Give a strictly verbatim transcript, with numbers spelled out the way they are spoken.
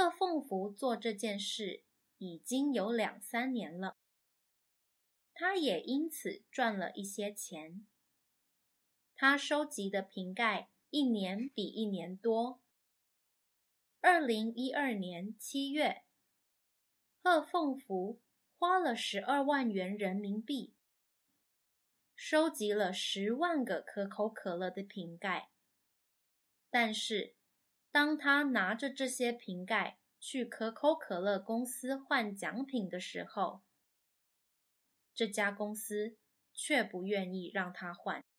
贺凤福做这件事已经有两三年了，他也因此赚了一些钱。他收集的瓶盖一年比一年多。二零一二年七月，贺凤福花了十二万元人民币，收集了十万个可口可乐的瓶盖。但是，当他拿着这些瓶盖去可口可乐公司换奖品的时候，这家公司却不愿意让他换。